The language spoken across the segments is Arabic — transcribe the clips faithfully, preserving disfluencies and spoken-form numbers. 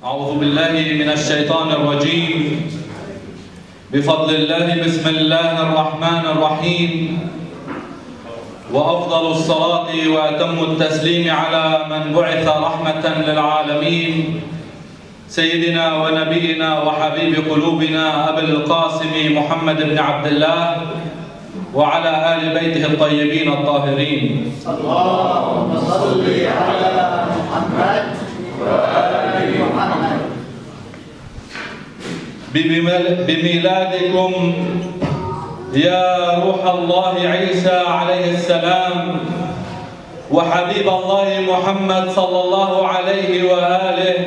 أعوذ بالله من الشيطان الرجيم. بفضل الله بسم الله الرحمن الرحيم. وأفضل الصلاة وأتم التسليم على من بعث رحمة للعالمين، سيدنا ونبينا وحبيب قلوبنا أبي القاسم محمد بن عبد الله وعلى آل بيته الطيبين الطاهرين. اللهم صل على محمد وآل محمد. بميلادكم يا روح الله عيسى عليه السلام وحبيب الله محمد صلى الله عليه وآله،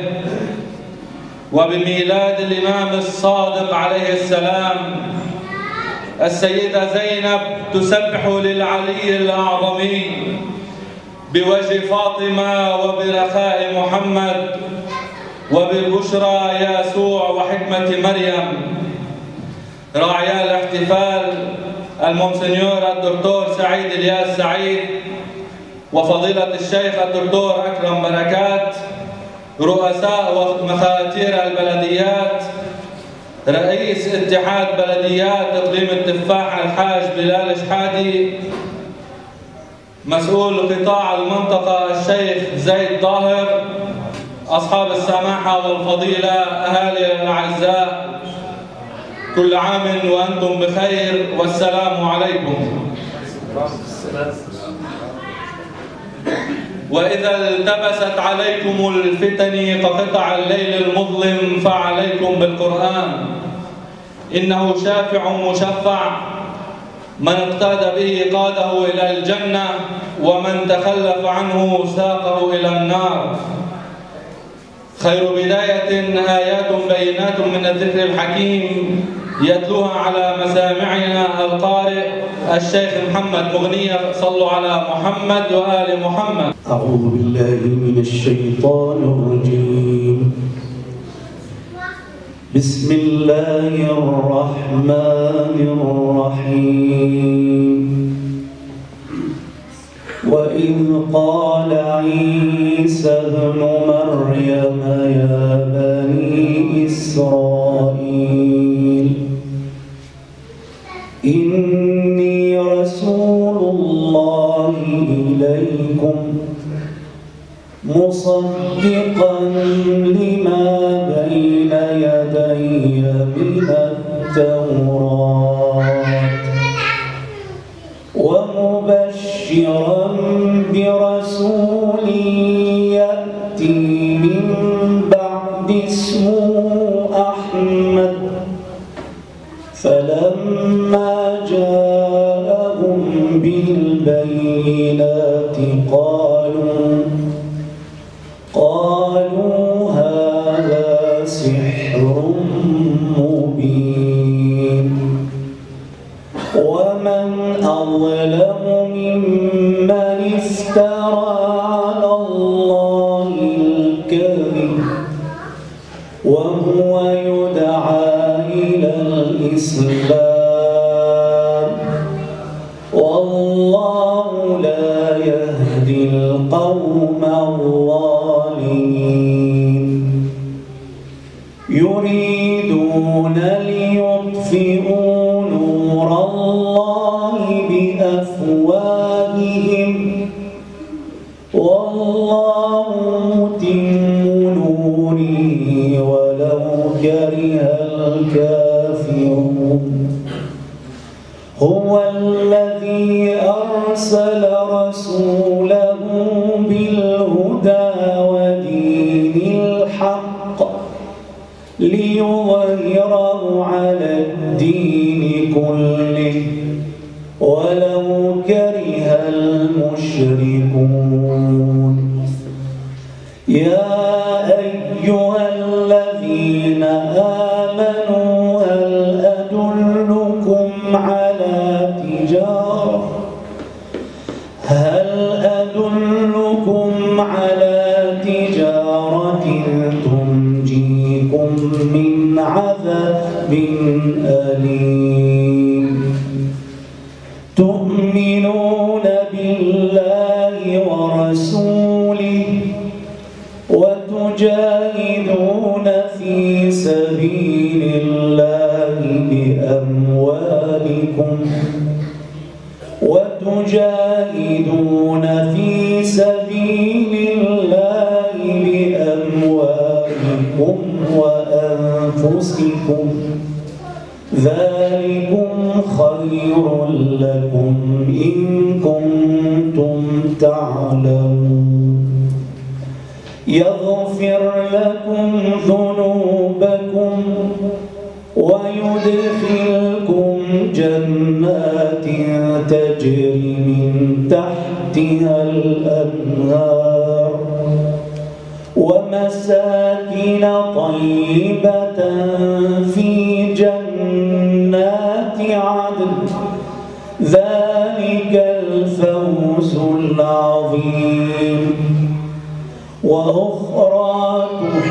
وبميلاد الإمام الصادق عليه السلام السيدة زينب تسبح للعلي الأعظمي بوجه فاطمة وبرخاء محمد وبالبشرى يسوع وحكمة مريم. راعي الاحتفال المونسنيور الدكتور سعيد الياس سعيد وفضيلة الشيخ الدكتور أكرم بركات، رؤساء ومخاتير البلديات، رئيس اتحاد بلديات إقليم التفاح الحاج بلال شحادي، مسؤول قطاع المنطقة الشيخ زيد ظاهر، أصحاب السماحة والفضيلة، أهالي الأعزاء، كل عام وأنتم بخير والسلام عليكم. وإذا التبست عليكم الفتن كقطع الليل المظلم فعليكم بالقرآن، إنه شافع مشفع، من اقتاد به قاده إلى الجنة ومن تخلف عنه ساقه إلى النار. خير بداية آيات بينات من الذكر الحكيم يتلوها على مسامعنا القارئ الشيخ محمد مغنية. صلوا على محمد وآل محمد. أعوذ بالله من الشيطان الرجيم. بسم الله الرحمن الرحيم. وإذ قال عيسى ابن مريم يا بني إسرائيل إني رسول الله إليكم مصدقا لما بين يدي من التوراة ومبشرا برسول يأتي من بعد اسمه أحمد. فلما جاءهم بالبينات قالوا قالوا هذا سحر مبين. ومن أظلم ممن افترى على الله الكذب وهو يدعى إلى الإسلام والله لا يهدي القوم الظالمين. يريدون ليطفئوا نور الله بأفواههم والله متم نوره ولو كره الكافرون. هو الذي أرسل رسوله بالهدى ودين الحق ليظهره على الدين كله ولو كره المشركون. يا أيها الذين آمنوا هل أدلكم على تجارة هل أدلكم على تجارة تنجيكم من عذاب أليم. تؤمنون بالله ورسوله وتجاهدون أموالكم وأنفسكم ذلكم خير لكم إن كنتم تعلمون يغفر لكم ذنوبكم ويدخلكم جنات تجري من تحتها الأنهار ومساكن طيبة في جنات عدن ذلك الفوز العظيم وأخرى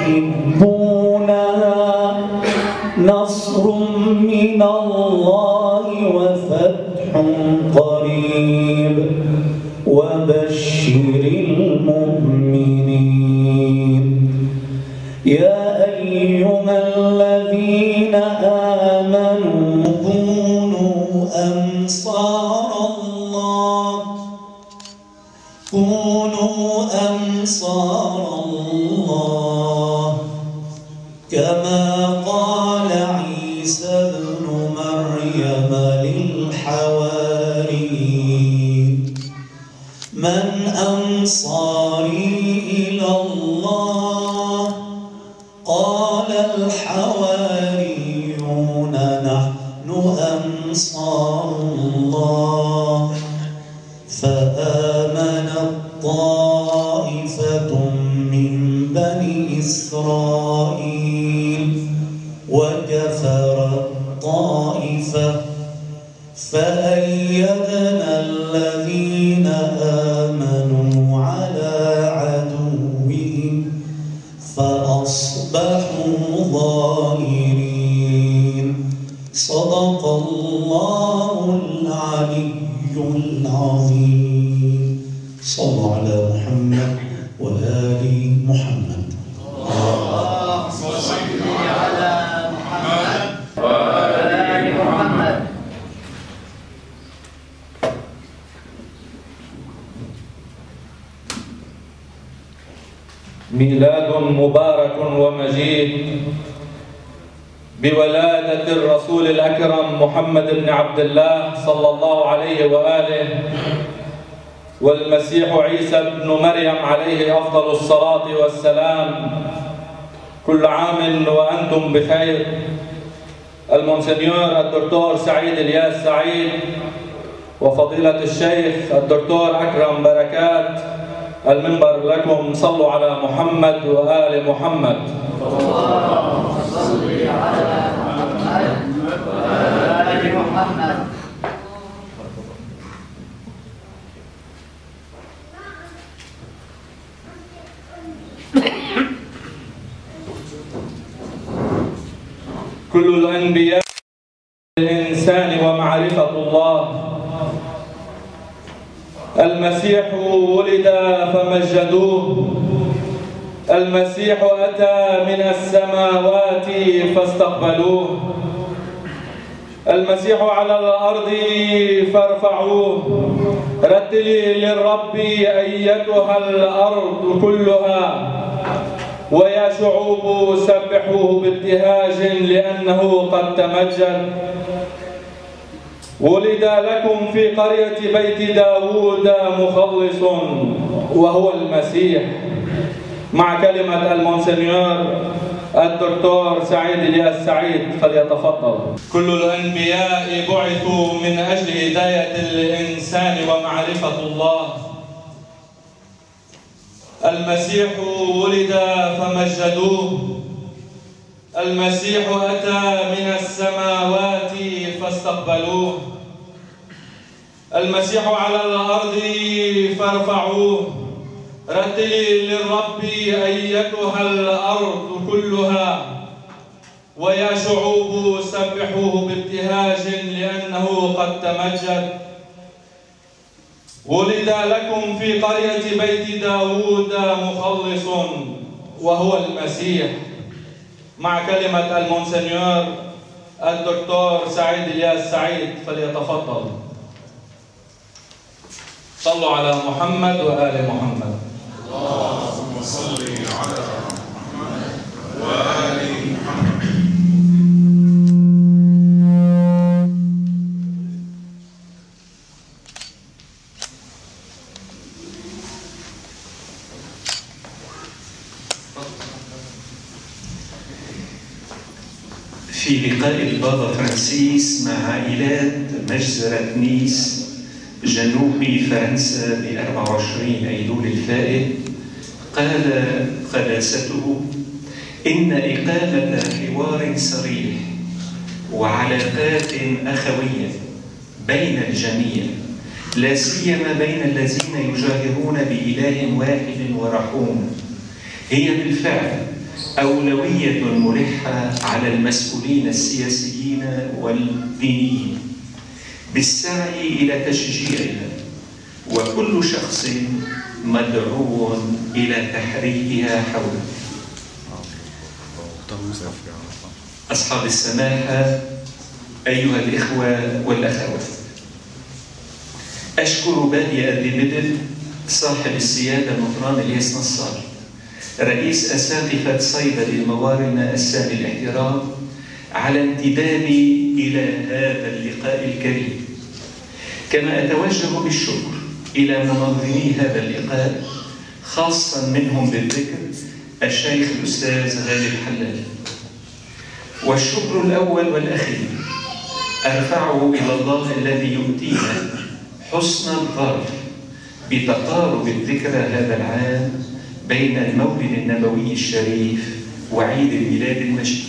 تحبونها نصر من الله وفتح قريب وبشر المؤمنين يا أيها الذين آمنوا كونوا أنصار الله كونوا أنصار الله كما قال عيسى ابن مريم للحواريين من أنصاري إلى الله قال الحواريون نحن أنصار الله فآمنت طائفة من بني إسرائيل وكفر الطائفة فأيدنا الذين آمنوا على عدوهم فأصبحوا ظاهرين صدق الله العلي العظيم صلوا على محمد وآل محمد اللهم صل على محمد وآل محمد. ميلاد مبارك ومجيد بولادة الرسول الأكرم محمد بن عبد الله صلى الله عليه وآله والمسيح عيسى بن مريم عليه أفضل الصلاة والسلام. كل عام وأنتم بخير. المونسنيور الدكتور سعيد الياس سعيد وفضيلة الشيخ الدكتور أكرم بركات، المنبر لكم. صلوا على محمد وآل محمد. اللهم صل على محمد وآل محمد. كل الأنبياء الإنسان ومعرفة الله. المسيح ولد فمجدوه، المسيح أتى من السماوات فاستقبلوه، المسيح على الأرض فارفعوه. رتلي للرب أيتها الأرض كلها، ويا شعوب سبحوه بابتهاج لأنه قد تمجد. ولد لكم في قرية بيت داود مخلص وهو المسيح. مع كلمة المونسنيور الدكتور سعيد الياس سعيد فليتفضل. كل الأنبياء بعثوا من أجل هداية الإنسان ومعرفة الله. المسيح ولد فمجدوه، المسيح أتى من السماوات فاستقبلوه، المسيح على الأرض فارفعوه. رتلي للرب أيتها الأرض كلها، ويا شعوب سبحوه بابتهاج لأنه قد تمجد. ولد لكم في قرية بيت داود مخلص وهو المسيح. مع كلمة المونسنيور الدكتور سعيد الياس سعيد فليتفضل. صلوا على محمد وآل محمد. اللهم صل على محمد وآل في لقاء البابا فرانسيس مع عائلات مجزرة نيس جنوب فرنسا ب أربعة وعشرين أيلول الفائت، قال قداسته: إن إقامة حوار صريح وعلاقات أخوية بين الجميع، لا سيما بين الذين يجاهرون بإله واحد ورحوم، هي بالفعل أولوية ملحة على المسؤولين السياسيين والدينيين بالسعي إلى تشجيعها، وكل شخص مدعو إلى تحريكها حوله. أصحاب السماحة، أيها الإخوة والأخوات، أشكر بادي أبي بدر صاحب السيادة المطران الياس نصار رئيس أساقفة صيدا للموارنة السامي الاحترام على انتدابي إلى هذا اللقاء الكريم، كما أتوجه بالشكر إلى منظمي هذا اللقاء، خاصة منهم بالذكر الشيخ الأستاذ غالب حلال. والشكر الأول والأخير أرفعه إلى الله الذي يؤتينا حسن الظرف بتقارب الذكرى هذا العام بين المولد النبوي الشريف وعيد الميلاد المجيد.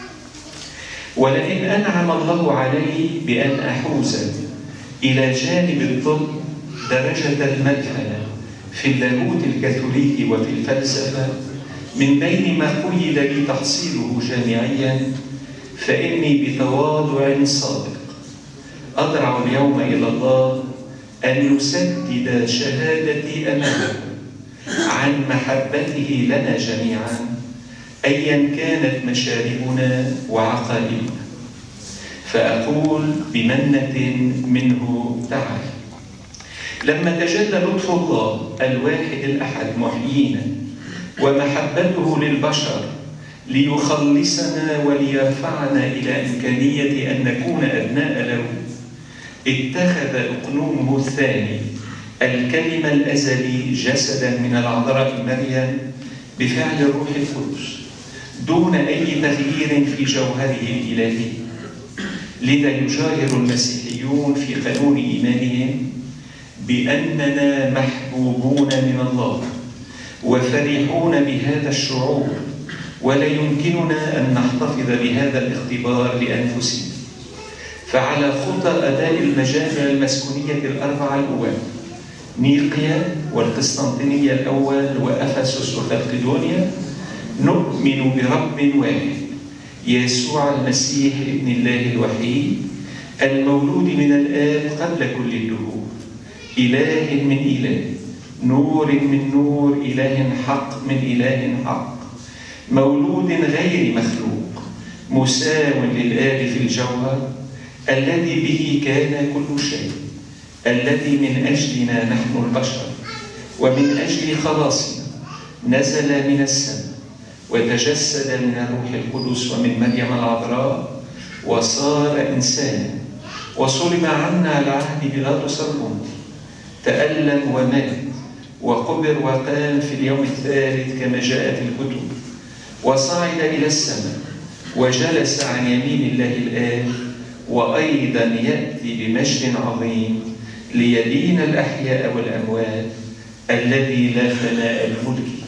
ولئن أنعم الله علي بأن أحوز إلى جانب الطب درجة المدحنة في اللاهوت الكاثوليكي وفي الفلسفة من بين ما قيد لي تحصيله جامعيا، فإني بتواضع صادق أضرع اليوم إلى الله أن يسدد شهادتي أمامه عن محبته لنا جميعا أيا كانت مشاربنا وعقائدنا، فأقول بمنة منه تعالى: لما تجلى لطف الله الواحد الأحد محيينا ومحبته للبشر ليخلصنا وليرفعنا إلى إمكانية أن نكون أبناء له، اتخذ أقنومه الثاني الكلمة الأزلي جسدا من العذراء مريم بفعل الروح القدس دون أي تغيير في جوهره الإلهي. لذا يجاهر المسيحيون في قانون إيمانهم بأننا محبوبون من الله وفرحون بهذا الشعور، ولا يمكننا أن نحتفظ بهذا الاختبار لأنفسنا. فعلى خطى أداء المجامع المسكونية الأربعة الأول نيقيا والقسطنطينية الأول وأفسس وخلقدونيا نؤمن برب واحد يسوع المسيح ابن الله الوحيد المولود من الآب قبل كل الدهور، إله من إله، نور من نور، إله حق من إله حق، مولود غير مخلوق، مساو للآب في الجوهر، الذي به كان كل شيء، الذي من أجلنا نحن البشر ومن أجل خلاصنا نزل من السماء وتجسد من الروح القدس ومن مريم العذراء وصار إنسانا وصلب عنا على عهد بيلاطس الرومي، تألم ومات وقبر وقام في اليوم الثالث كما جاء في الكتب، وصعد إلى السماء وجلس عن يمين الله الآب، وأيضا يأتي بمجد عظيم ليدين الأحياء والأموات الذي لا فناء لملكه.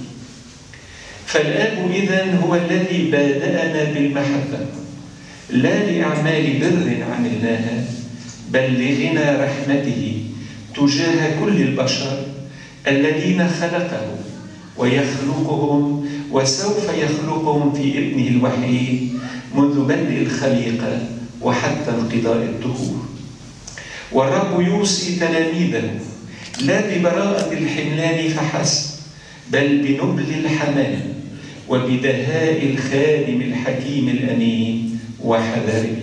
فالآب إذن هو الذي بادأنا بالمحبة، لا لأعمال بر عملناها بل لغنى رحمته تجاه كل البشر الذين خلقهم ويخلقهم وسوف يخلقهم في ابنه الوحيد منذ بدء الخليقة وحتى انقضاء الدهور. والرب يوصي تلاميذه لا ببراءة الحملان فحسب بل بنبل الحمام وبدهاء الخادم الحكيم الأمين وحذره.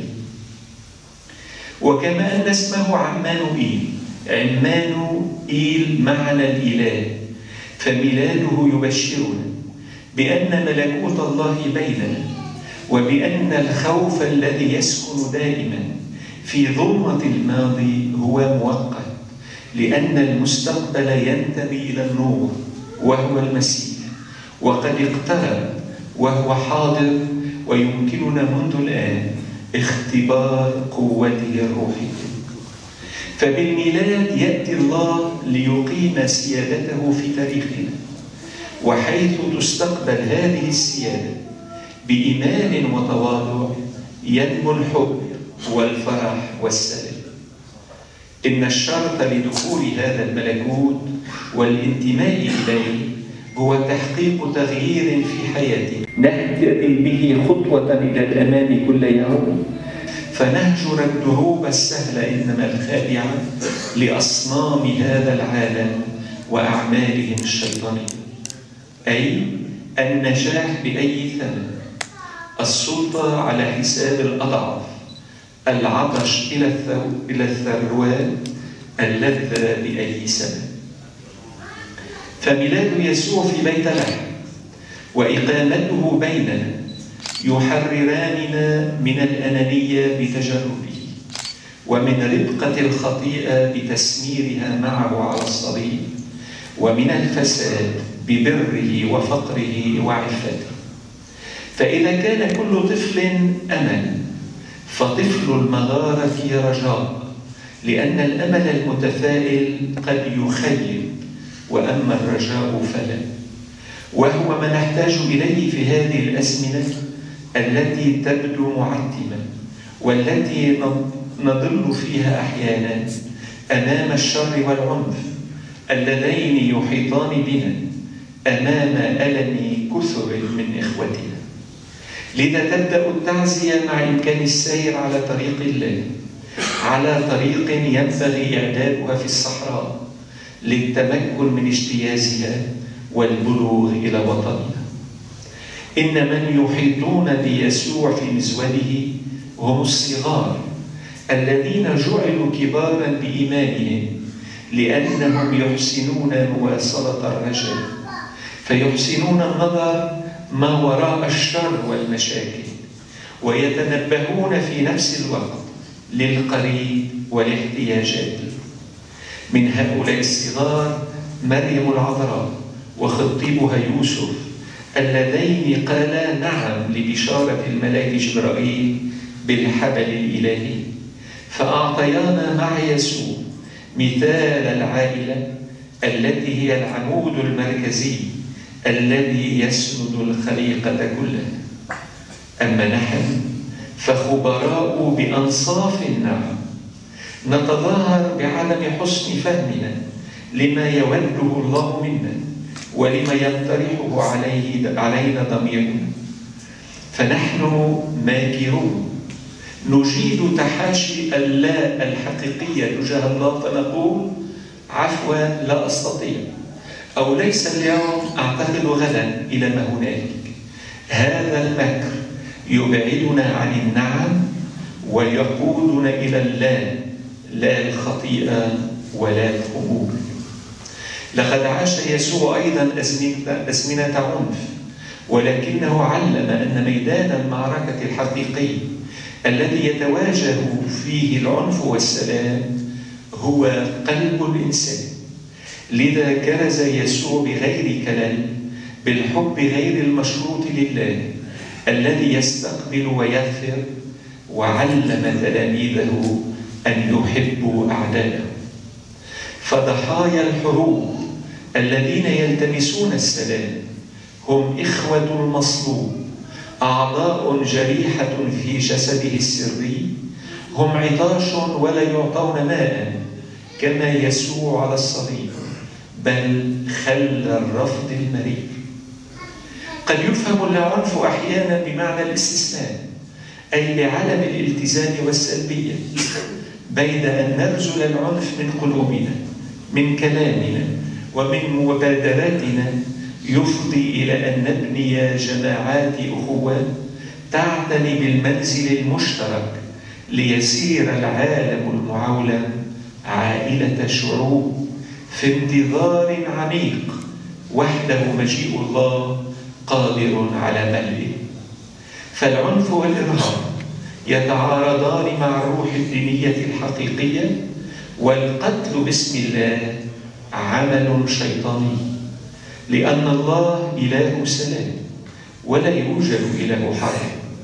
وكما أن اسمه عمانوئيل، عمانوئيل معنى الإله، فميلاده يبشرنا بأن ملكوت الله بيننا، وبأن الخوف الذي يسكن دائما في ظلمة الماضي هو مؤقت، لأن المستقبل ينتمي إلى النور وهو المسيح، وقد اقترب وهو حاضر ويمكننا منذ الآن اختبار قوته الروحية. فبالميلاد يأتي الله ليقيم سيادته في تاريخنا، وحيث تستقبل هذه السيادة بإيمان وتواضع ينمو الحب والفرح والسلام. إن الشرط لدخول هذا الملكوت والانتماء إليه هو تحقيق تغيير في حياتنا نهتدي به خطوة إلى الأمام كل يوم، فنهجر الدروب السهلة إنما الخادعة لأصنام هذا العالم وأعمالهم الشيطانية، أي النجاح بأي ثمن، السلطة على حساب الأضعف، العطش إلى إلى الثروات، اللذة بأي ثمن. فميلاد يسوع في بيت لحم وإقامته بيننا يحرراننا من الأنانية بتجربه، ومن ربقة الخطيئة بتسميرها معه على الصليب، ومن الفساد ببره وفقره وعفته. فإذا كان كل طفل أمل، فطفل المغارة رجاء، لأن الأمل المتفائل قد يخيب، وأما الرجاء فلا، وهو ما نحتاج إليه في هذه الأزمنة التي تبدو معتمة، والتي نضل فيها أحيانا أمام الشر والعنف اللذين يحيطان بنا، أمام ألم كثر من إخوتنا. لذا تبدأ التعزية مع إمكان السير على طريق الله، على طريق ينبغي إعدادها في الصحراء للتمكن من اجتيازها والبلوغ إلى وطننا. إن من يحيطون بيسوع في مزوده هم الصغار الذين جعلوا كبارا بإيمانهم، لأنهم يحسنون مواصلة الرجاء، فيحسنون النظر ما وراء الشر والمشاكل، ويتنبهون في نفس الوقت للقريب والاحتياجات. من هؤلاء الصغار مريم العذراء وخطيبها يوسف، اللذين قالا نعم لبشارة الملاك جبرائيل بالحبل الإلهي، فأعطيانا مع يسوع مثال العائلة التي هي العمود المركزي الذي يسند الخليقة كلها. أما نحن فخبراء بأنصاف النعم، نتظاهر بعدم حسن فهمنا لما يوده الله منا ولما يقترحه عليه علينا ضميرنا، فنحن ماكرون نجيد تحاشي اللا الحقيقية تجاه الله، فنقول عفوا لا أستطيع، أو ليس اليوم، أعتقد غدا إلى ما هنالك. هذا المكر يبعدنا عن النعم ويقودنا إلى اللا، لا الخطيئة ولا الخمول. لقد عاش يسوع أيضا أزمنة عنف، ولكنه علم أن ميدان المعركة الحقيقي الذي يتواجه فيه العنف والسلام هو قلب الإنسان. لذا كرز يسوع بغير كلام بالحب غير المشروط لله الذي يستقبل ويغفر، وعلم تلاميذه أن يحبوا أعداءهم. فضحايا الحروب الذين يلتمسون السلام هم إخوة المصلوب، أعضاء جريحة في جسده السري، هم عطاش ولا يعطون ماء كما يسوع على الصليب، بل خل الرفض المرير. قد يفهم العنف أحيانا بمعنى الاستسلام، أي بعلم الالتزام والسلبية، بيد أن نرزل العنف من قلوبنا، من كلامنا، ومن مبادراتنا، يفضي إلى أن نبني جماعات أخوة تعتني بالمنزل المشترك ليسير العالم المعولم عائلة شعوب في انتظار عميق وحده مجيء الله قادر على ملئه. فالعنف والإرهاب يتعارضان مع الروح الدينية الحقيقية، والقتل باسم الله عمل شيطاني، لأن الله إله سلام ولا يوجد إله حرب،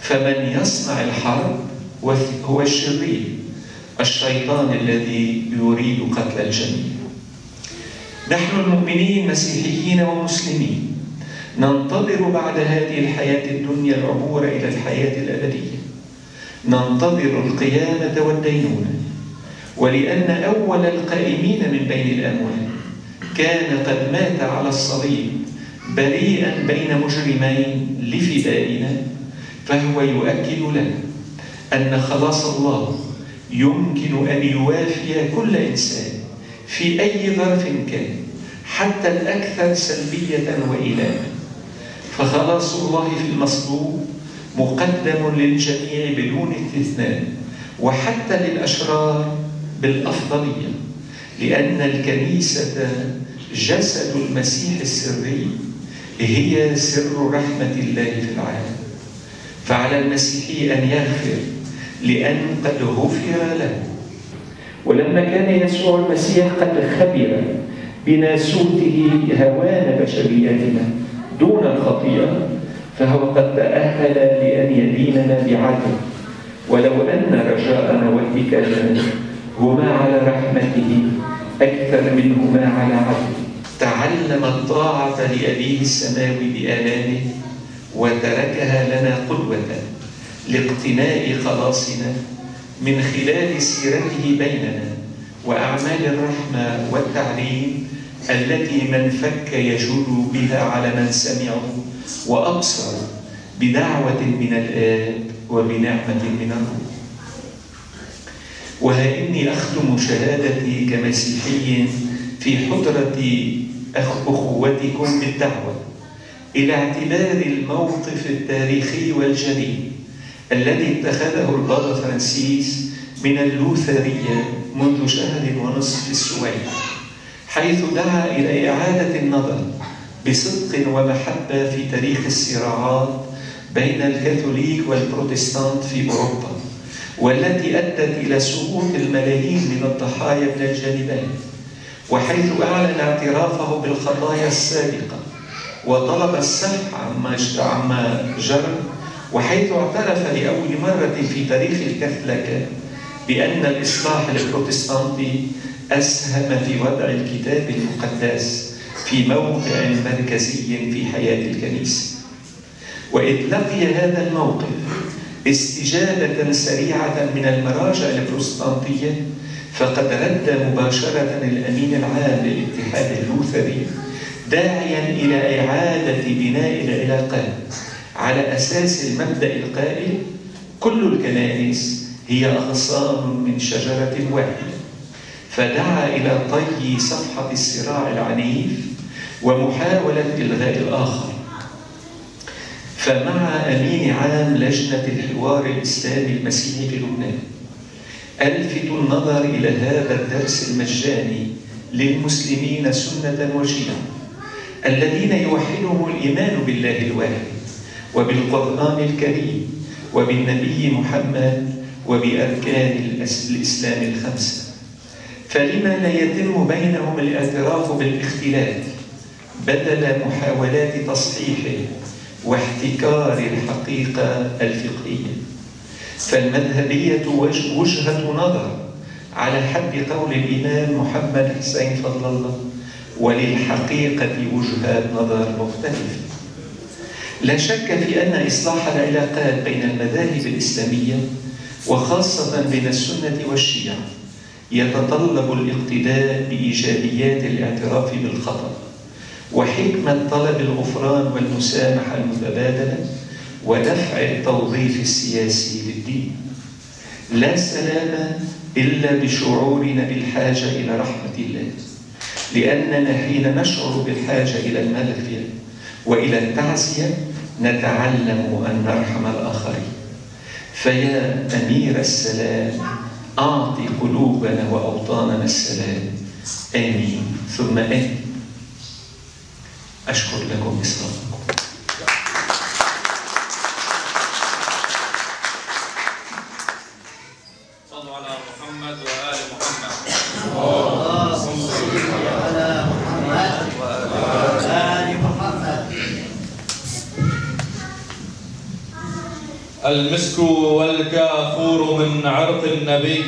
فمن يصنع الحرب هو الشرير الشيطان الذي يريد قتل الجميع. نحن المؤمنين مسيحيين ومسلمين ننتظر بعد هذه الحياة الدنيا العبور إلى الحياة الأبدية، ننتظر القيامة والدينونة، ولأن أول القائمين من بين الأموات كان قد مات على الصليب بريئا بين مجرمين لفدائنا، فهو يؤكد لنا أن خلاص الله يمكن أن يوافي كل إنسان في أي ظرف كان، حتى الأكثر سلبية وإيلاما. فخلاص الله في المصلوب مقدم للجميع بدون استثناء، وحتى للأشرار بالأفضلية، لأن الكنيسة جسد المسيح السري هي سر رحمة الله في العالم. فعلى المسيحي أن يغفر لأن قد غفر له. ولما كان يسوع المسيح قد خبر بناسوته هوان بشريتنا دون الخطيئة، فهو قد تأهل لأن يديننا بعدل، ولو أن رجاءنا واتكالنا هما على رحمته أكثر منهما على عدله. تعلم الطاعة لأبيه السماوي بآلامه وتركها لنا قدوة لاقتناء خلاصنا من خلال سيرته بيننا وأعمال الرحمة والتعليم التي من فك يجود بها على من سمعوا وأبصروا بدعوة من الآب وبنعمة من الروح. وها إني أختم شهادتي كمسيحي في حضرة أخوتكم بالدعوة إلى اعتبار الموقف التاريخي والجليل الذي اتخذه البابا فرانسيس من اللوثرية منذ شهر ونصف في السويد، حيث دعا إلى إعادة النظر بصدق ومحبة في تاريخ الصراعات بين الكاثوليك والبروتستانت في أوروبا، والتي أدت إلى سقوط الملايين من الضحايا من الجانبين، وحيث أعلن اعترافه بالخطايا السابقة وطلب السمح عما جرى، وحيث اعترف لأول مرة في تاريخ الكاثوليكية بأن الإصلاح البروتستانتي أسهم في وضع الكتاب المقدس في موقع مركزي في حياة الكنيسة. وإذ لقي هذا الموقف استجابة سريعة من المراجع البروتستانتية، فقد رد مباشرة الأمين العام للاتحاد اللوثري داعيا إلى إعادة بناء العلاقات على أساس المبدأ القائل: كل الكنائس هي أغصان من شجرة واحدة. فدعا إلى طي صفحة الصراع العنيف ومحاولة إلغاء الآخر. فمع أمين عام لجنة الحوار الإسلامي المسيحي في لبنان ألفت النظر إلى هذا الدرس المجاني للمسلمين سنة وشيعة الذين يوحدهم الإيمان بالله الواحد وبالقرآن الكريم وبالنبي محمد وبأركان الإسلام الخمسة. فلما لا يتم بينهم الاعتراف بالاختلاف بدل محاولات تصحيحه واحتكار الحقيقة الفقهية؟ فالمذهبية وجهة نظر على حد قول الإمام محمد حسين فضل الله، وللحقيقة وجهات نظر مختلفة. لا شك في أن إصلاح العلاقات بين المذاهب الإسلامية وخاصة بين السنة والشيعة يتطلب الاقتداء بإيجابيات الاعتراف بالخطأ وحكمة طلب الغفران والمسامحة المتبادلة ودفع التوظيف السياسي للدين. لا سلام إلا بشعورنا بالحاجة إلى رحمة الله، لأننا حين نشعر بالحاجة إلى المغفرة وإلى التعزية نتعلم أن نرحم الآخرين. فيا أمير السلام أعطي قلوبنا وأوطاننا السلام. آمين ثم آمين. أشكر لكم إصراركم. صلوا على محمد وآل محمد. اللهم صل على محمد وآل محمد. المسك والكافور من عرق النبي،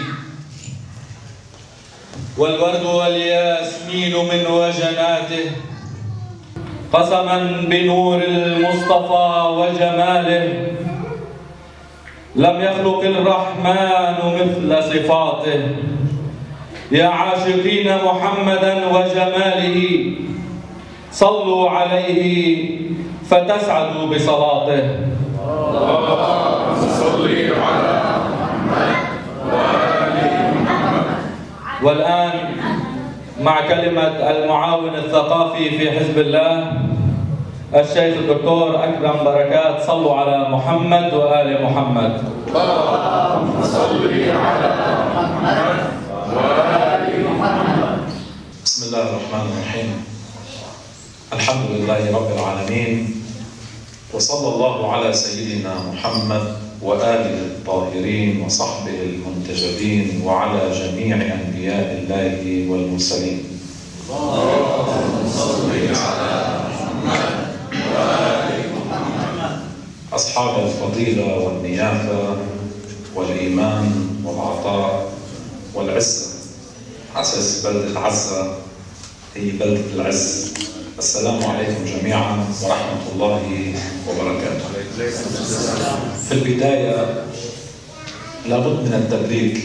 والورد والياسمين من وجناته، قسما بنور المصطفى وجماله، لم يخلق الرحمن مثل صفاته. يا عاشقين محمدا وجماله، صلوا عليه فتسعدوا بصلاته. اللهم صل على محمد وآل محمد. والآن مع كلمة المعاون الثقافي في حزب الله الشيخ الدكتور أكرم بركات. صلوا على محمد وآل محمد. اللهم صل على محمد وآل محمد. بسم الله الرحمن الرحيم. الحمد لله رب العالمين، وصلى الله على سيدنا محمد وآله الطاهرين وصحبه المنتجبين وعلى جميع أنبياء الله والمرسلين. اللهم صل على محمد وآل محمد. أصحاب الفضيلة والنيافة والإيمان والعطاء والعزة، عساس بلدة عزة هي بلدة العز. السلام عليكم جميعا ورحمة الله وبركاته. في البداية لابد من التبريك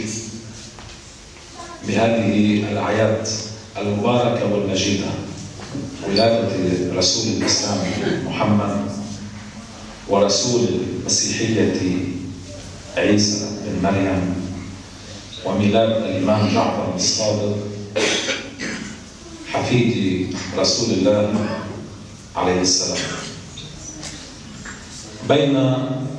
بهذه الأعياد المباركة والمجيدة، ولادة رسول الإسلام محمد ورسول المسيحية عيسى بن مريم، وميلاد الإمام جعفر الصادق حفيد رسول الله عليه السلام. بين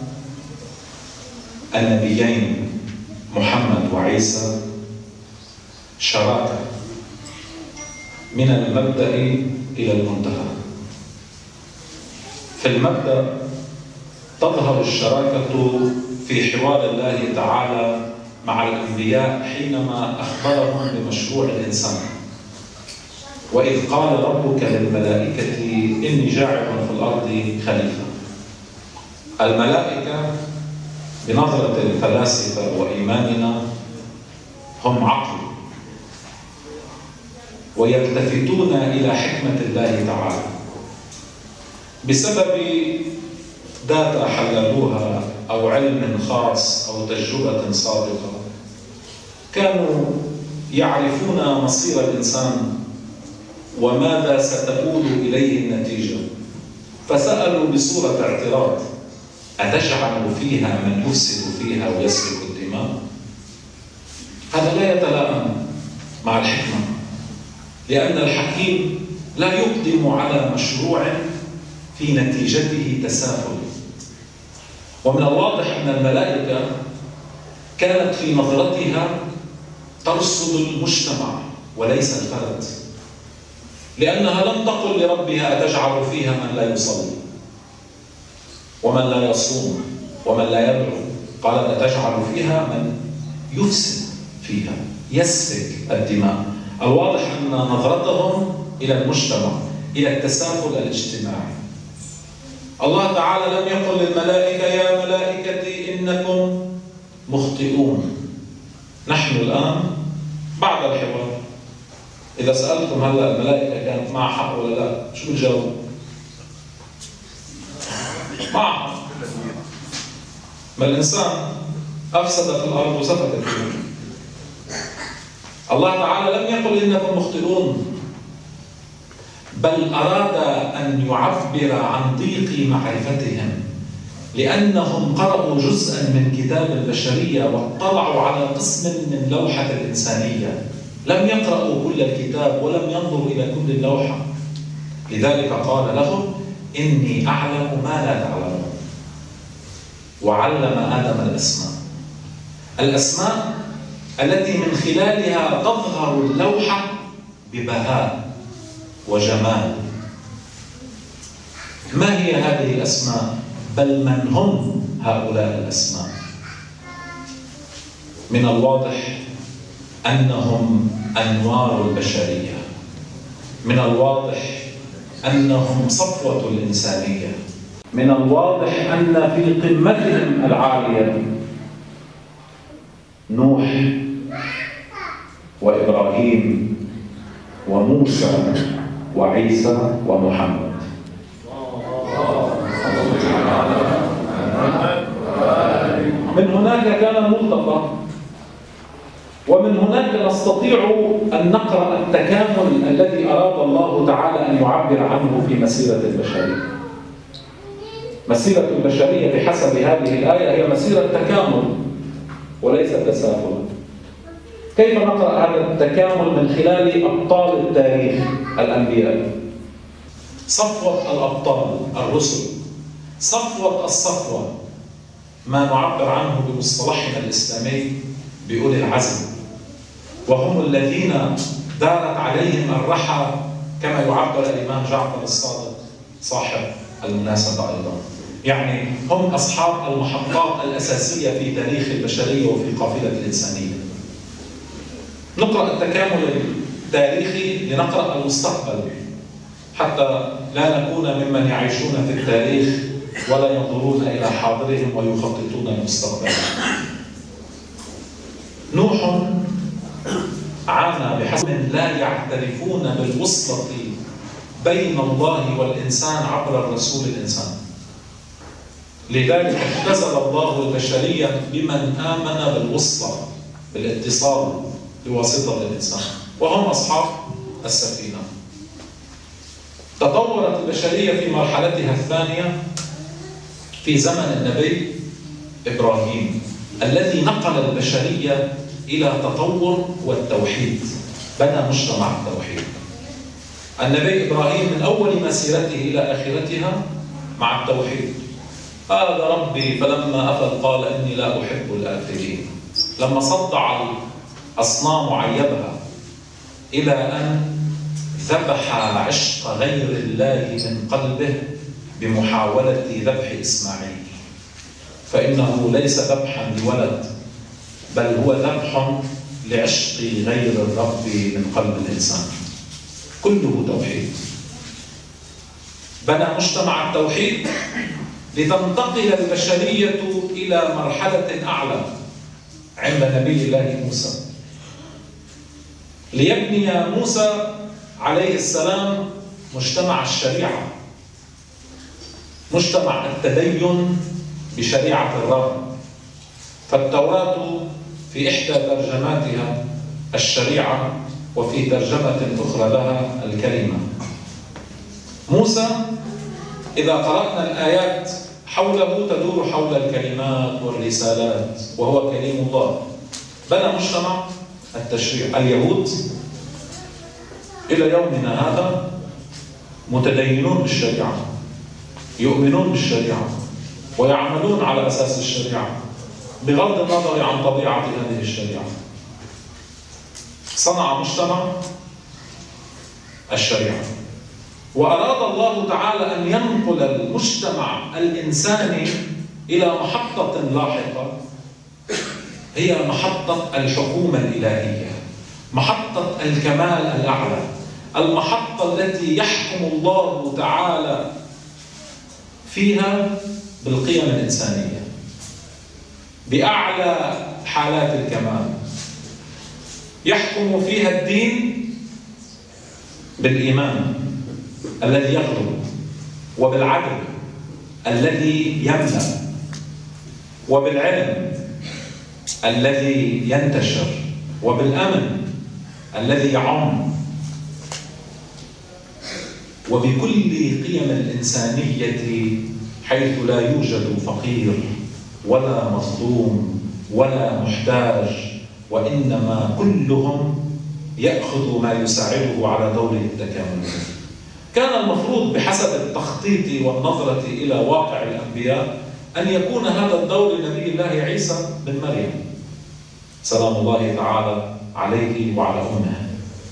النبيين محمد وعيسى شراكة من المبدأ إلى المنتهى. في المبدأ تظهر الشراكة في حوار الله تعالى مع الأنبياء حينما أخبرهم بمشروع الإنسان، وإذ قال ربك للملائكة إني جاعل في الأرض خليفة. الملائكة بنظرة الفلاسفة وإيماننا هم عقل، ويلتفتون إلى حكمة الله تعالى بسبب داتا حللوها أو علم خاص أو تجربة صادقة. كانوا يعرفون مصير الإنسان وماذا ستؤول إليه النتيجة، فسألوا بصورة اعتراض: أتجعل فيها من يفسد فيها ويسفك الدماء؟ هذا لا يتلائم مع الحكمة، لأن الحكيم لا يقدم على مشروع في نتيجته تسافل. ومن الواضح أن الملائكة كانت في نظرتها ترصد المجتمع وليس الفرد، لأنها لم تقل لربها أتجعل فيها من لا يصلي ومن لا يصوم ومن لا يدعو، قالت أتجعل فيها من يفسد فيها يسفك الدماء. الواضح أن نظرتهم إلى المجتمع، إلى التسافل الاجتماعي. الله تعالى لم يقل للملائكة يا ملائكتي إنكم مخطئون. نحن الآن بعد الحوار إذا سألتم هلا الملائكة كانت معها حق ولا لا، شو بتجاوب؟ معها. ما الإنسان أفسد في الأرض وسفك الدماء. الله تعالى لم يقل إنكم مخطئون، بل أراد أن يعبر عن ضيق معرفتهم، لأنهم قرأوا جزءا من كتاب البشرية واطلعوا على قسم من لوحة الإنسانية، لم يقرأوا كل الكتاب ولم ينظروا إلى كل اللوحة. لذلك قال لهم إني أعلم ما لا تعلمون، وعلم آدم الأسماء الأسماء التي من خلالها تظهر اللوحة ببهاء وجمال. ما هي هذه الأسماء؟ بل من هم هؤلاء الأسماء؟ من الواضح أنهم أنوار البشرية، من الواضح أنهم صفوة الإنسانية. من الواضح أن في قمتهم العالية نوح وإبراهيم وموسى وعيسى ومحمد. من هناك كان الملتقى، ومن هناك نستطيع أن نقرأ التكامل الذي أراد الله تعالى أن يعبر عنه في مسيرة البشرية. مسيرة البشرية بحسب هذه الآية هي مسيرة تكامل وليس تساهل. كيف نقرأ هذا التكامل؟ من خلال أبطال التاريخ الأنبياء. صفوة الأبطال الرسل، صفوة الصفوة، ما نعبر عنه بمصطلحنا الإسلامي بأولي العزم، وهم الذين دارت عليهم الرحى كما يعبر الإمام جعفر الصادق صاحب المناسبة أيضا. يعني هم أصحاب المحطات الأساسية في تاريخ البشرية وفي قافلة الإنسانية. نقرأ التكامل التاريخي لنقرأ المستقبل، حتى لا نكون ممن يعيشون في التاريخ ولا ينظرون إلى حاضرهم ويخططون المستقبل. نوح عانى بحسب لا يعترفون بالوصلة بين الله والإنسان عبر الرسول الإنسان. لذلك اختزل الله البشرية بمن آمن بالوصلة، بالاتصال بواسطة الإنسان، وهم أصحاب السفينة. تطورت البشرية في مرحلتها الثانية في زمن النبي إبراهيم الذي نقل البشرية إلى تطور والتوحيد، بنى مجتمع التوحيد. النبي إبراهيم من أول مسيرته إلى آخرتها مع التوحيد. هذا ربي فلما أفل قال إني لا أحب الآفلين. لما صدع الأصنام عيبها إلى أن ذبح عشق غير الله من قلبه بمحاولة ذبح إسماعيل، فإنه ليس ذبحا لولد بل هو ذبح لعشق غير الرب من قلب الإنسان. كله توحيد. بنى مجتمع التوحيد لتنتقل البشرية إلى مرحلة أعلى عند نبي الله موسى. ليبني موسى عليه السلام مجتمع الشريعة، مجتمع التدين بشريعة الرب. فالتوراة في إحدى ترجماتها الشريعة، وفي ترجمة أخرى لها الكلمة. موسى إذا قرأنا الآيات حوله تدور حول الكلمات والرسالات، وهو كليم الله. بنى مجتمع التشريع. اليهود إلى يومنا هذا متدينون بالشريعة، يؤمنون بالشريعة ويعملون على أساس الشريعة بغض النظر عن طبيعة هذه الشريعة. صنع مجتمع الشريعة، وأراد الله تعالى أن ينقل المجتمع الإنساني إلى محطة لاحقة، هي محطة الحكومة الإلهية، محطة الكمال الأعلى، المحطة التي يحكم الله تعالى فيها بالقيم الإنسانية بأعلى حالات الكمال. يحكم فيها الدين بالإيمان الذي يغلب، وبالعدل الذي يملأ، وبالعلم الذي ينتشر، وبالأمن الذي يعم، وبكل قيم الإنسانية حيث لا يوجد فقير ولا مظلوم ولا محتاج، وإنما كلهم يأخذ ما يساعده على دور التكامل. كان المفروض بحسب التخطيط والنظرة إلى واقع الأنبياء أن يكون هذا الدور لنبي الله عيسى بن مريم سلام الله تعالى عليه وعلى أمه.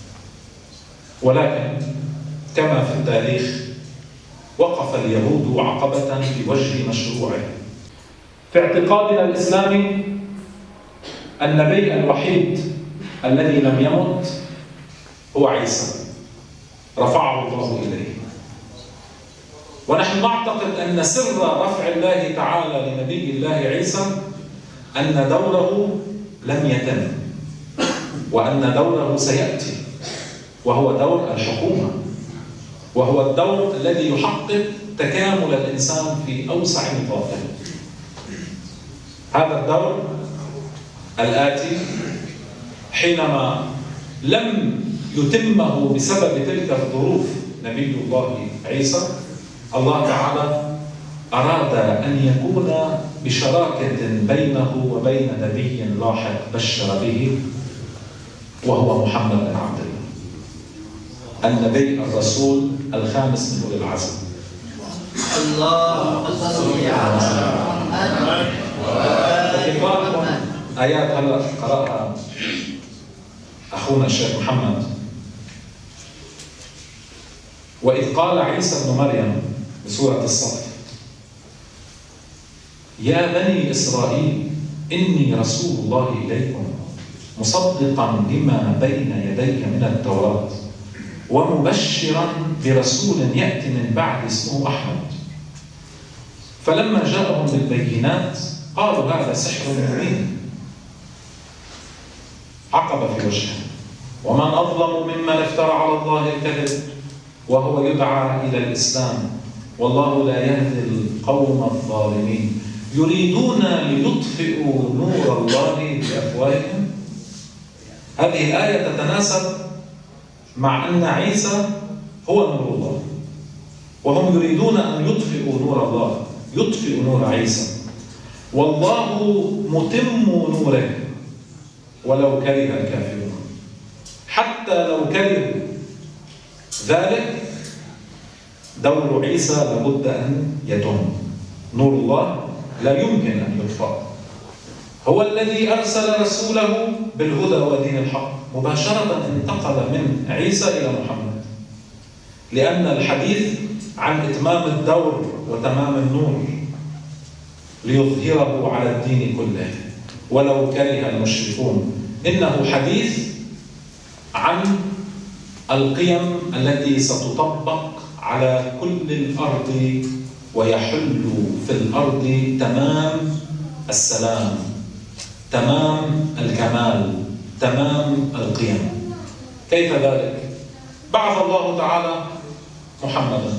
ولكن كما في التاريخ وقف اليهود عقبة في وجه مشروعه. في اعتقادنا الإسلامي النبي الوحيد الذي لم يمت هو عيسى، رفعه الله إليه. ونحن نعتقد أن سر رفع الله تعالى لنبي الله عيسى أن دوره لم يتم، وأن دوره سيأتي، وهو دور الحكومة، وهو الدور الذي يحقق تكامل الإنسان في أوسع نطاقه. هذا الدور الآتي حينما لم يتمه بسبب تلك الظروف نبي الله عيسى، الله تعالى أراد أن يكون بشراكة بينه وبين نبي لاحق بشر به، وهو محمد بن عبد الله، النبي الرسول الخامس من أولي العزم. اللهم صل على محمد وآل محمد. آيات هلا قرأها أخونا الشيخ محمد. وإذ قال عيسى بن مريم بسورة الصف: يا بني إسرائيل إني رسول الله إليكم مصدقا لما بين يدي من التوراة ومبشرا برسول يأتي من بعد اسمه أحمد. فلما جاءهم بالبينات قالوا هذا سحر مبين. عقب في وجهه: ومن أظلم ممن افترى على الله الكذب وهو يدعى إلى الإسلام والله لا يهدي القوم الظالمين يريدون ليطفئوا نور الله بأفواههم. هذه الآية تتناسب مع أن عيسى هو نور الله، وهم يريدون أن يطفئوا نور الله، يطفئ نور عيسى، والله متم نوره ولو كره الكافرون. حتى لو كرهوا ذلك دور عيسى لابد أن يتم. نور الله لا يمكن أن يطفأ. هو الذي أرسل رسوله بالهدى ودين الحق. مباشرة انتقل من عيسى إلى محمد، لأن الحديث عن إتمام الدور وتمام النور ليظهره على الدين كله ولو كره المشركون. إنه حديث عن القيم التي ستطبق على كل الأرض ويحل في الأرض تمام السلام، تمام الكمال، تمام القيم. كيف ذلك؟ بعث الله تعالى محمدا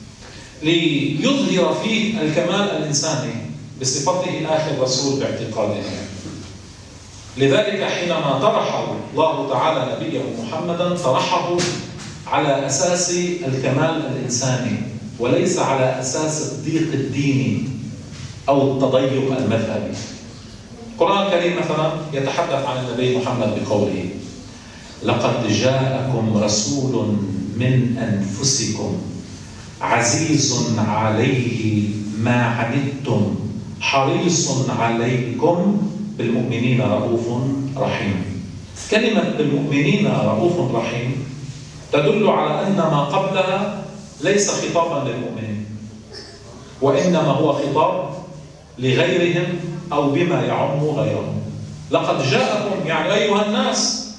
ليظهر فيه الكمال الإنساني بصفته آخر رسول باعتقاده. لذلك حينما طرح الله تعالى نبيه محمدا طرحه على أساس الكمال الإنساني وليس على أساس الضيق الديني أو التضيق المذهبي. القرآن الكريم مثلا يتحدث عن النبي محمد بقوله: لقد جاءكم رسول من أنفسكم عزيز عليه ما عنتم حريص عليكم بالمؤمنين رؤوف رحيم. كلمة بالمؤمنين رؤوف رحيم تدل على أن ما قبلها ليس خطابا للمؤمنين، وإنما هو خطاب لغيرهم أو بما يعم غيرهم. لقد جاءكم يعني أيها الناس،